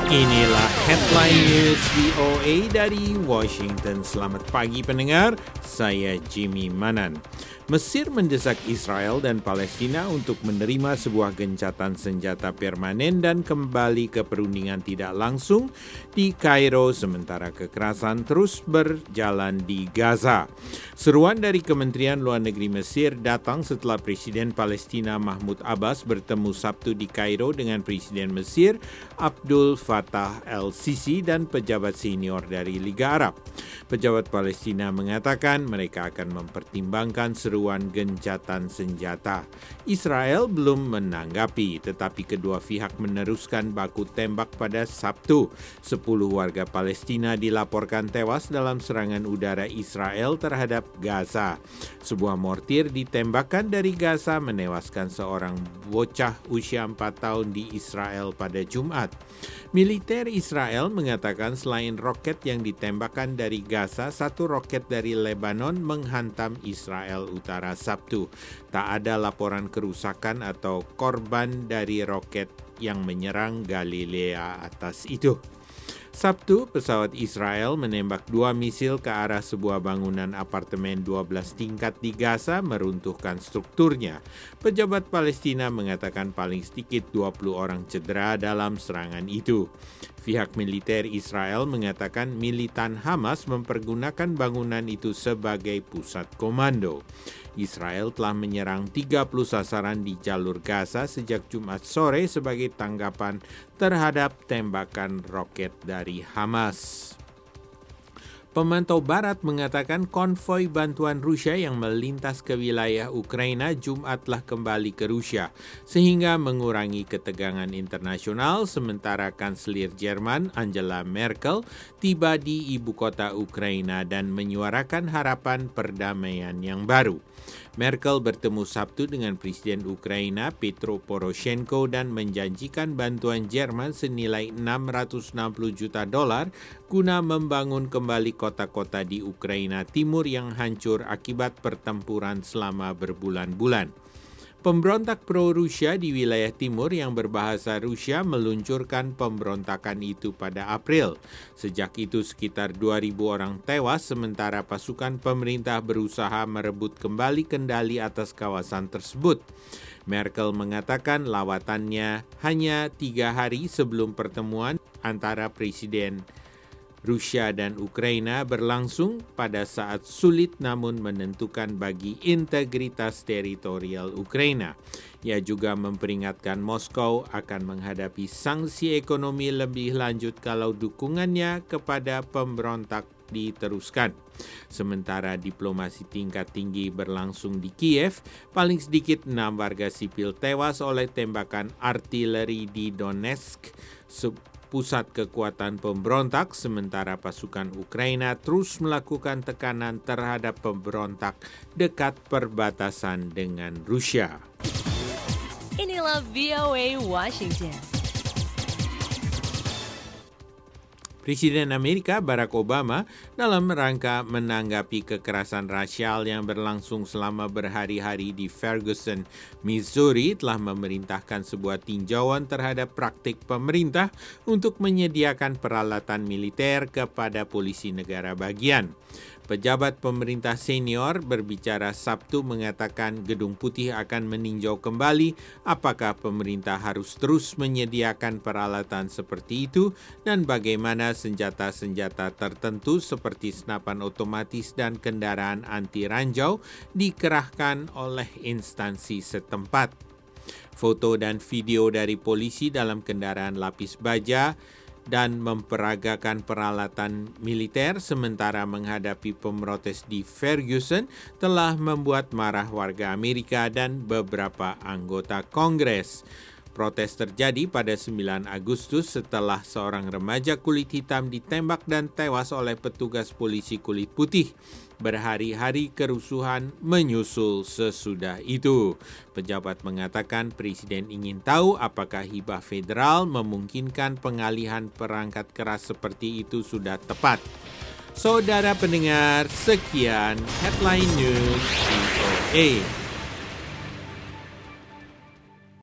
Inilah headline news VOA dari Washington. Selamat pagi pendengar, saya Jimmy Manan. Mesir mendesak Israel dan Palestina untuk menerima sebuah gencatan senjata permanen dan kembali ke perundingan tidak langsung di Kairo sementara kekerasan terus berjalan di Gaza. Seruan dari Kementerian Luar Negeri Mesir datang setelah Presiden Palestina Mahmud Abbas bertemu Sabtu di Kairo dengan Presiden Mesir Abdul Fattah el-Sisi dan pejabat senior dari Liga Arab. Pejabat Palestina mengatakan mereka akan mempertimbangkan seruan gencatan senjata. Israel belum menanggapi, tetapi kedua pihak meneruskan baku tembak pada Sabtu. 10 warga Palestina dilaporkan tewas dalam serangan udara Israel terhadap Gaza. Sebuah mortir ditembakkan dari Gaza menewaskan seorang bocah usia 4 tahun di Israel pada Jumat. Militer Israel mengatakan selain roket yang ditembakkan dari Gaza, satu roket dari Lebanon menghantam Israel Utara Sabtu. Tak ada laporan kerusakan atau korban dari roket yang menyerang Galilea atas itu. Sabtu, pesawat Israel menembak 2 misil ke arah sebuah bangunan apartemen 12 tingkat di Gaza meruntuhkan strukturnya. Pejabat Palestina mengatakan paling sedikit 20 orang cedera dalam serangan itu. Pihak militer Israel mengatakan militan Hamas mempergunakan bangunan itu sebagai pusat komando. Israel telah menyerang 30 sasaran di jalur Gaza sejak Jumat sore sebagai tanggapan terhadap tembakan roket dari Hamas. Pemantau Barat mengatakan konvoi bantuan Rusia yang melintas ke wilayah Ukraina Jumat telah kembali ke Rusia, sehingga mengurangi ketegangan internasional sementara Kanselir Jerman Angela Merkel tiba di ibu kota Ukraina dan menyuarakan harapan perdamaian yang baru. Merkel bertemu Sabtu dengan Presiden Ukraina Petro Poroshenko dan menjanjikan bantuan Jerman senilai $660 juta guna membangun kembali kota-kota di Ukraina Timur yang hancur akibat pertempuran selama berbulan-bulan. Pemberontak pro-Rusia di wilayah timur yang berbahasa Rusia meluncurkan pemberontakan itu pada April. Sejak itu sekitar 2.000 orang tewas sementara pasukan pemerintah berusaha merebut kembali kendali atas kawasan tersebut. Merkel mengatakan lawatannya hanya 3 hari sebelum pertemuan antara Presiden Rusia dan Ukraina berlangsung pada saat sulit namun menentukan bagi integritas teritorial Ukraina. Ia juga memperingatkan Moskow akan menghadapi sanksi ekonomi lebih lanjut kalau dukungannya kepada pemberontak diteruskan. Sementara diplomasi tingkat tinggi berlangsung di Kiev, paling sedikit 6 warga sipil tewas oleh tembakan artileri di Donetsk, pusat kekuatan pemberontak, sementara pasukan Ukraina terus melakukan tekanan terhadap pemberontak dekat perbatasan dengan Rusia. Inilah VOA Washington. Presiden Amerika Barack Obama dalam rangka menanggapi kekerasan rasial yang berlangsung selama berhari-hari di Ferguson, Missouri telah memerintahkan sebuah tinjauan terhadap praktik pemerintah untuk menyediakan peralatan militer kepada polisi negara bagian. Pejabat pemerintah senior berbicara Sabtu mengatakan Gedung Putih akan meninjau kembali apakah pemerintah harus terus menyediakan peralatan seperti itu dan bagaimana senjata-senjata tertentu seperti senapan otomatis dan kendaraan anti ranjau dikerahkan oleh instansi setempat. Foto dan video dari polisi dalam kendaraan lapis baja dan memperagakan peralatan militer sementara menghadapi pemrotes di Ferguson telah membuat marah warga Amerika dan beberapa anggota Kongres. Protes terjadi pada 9 Agustus setelah seorang remaja kulit hitam ditembak dan tewas oleh petugas polisi kulit putih. Berhari-hari kerusuhan menyusul sesudah itu. Pejabat mengatakan Presiden ingin tahu apakah hibah federal memungkinkan pengalihan perangkat keras seperti itu sudah tepat. Saudara pendengar, sekian Headline News VOA.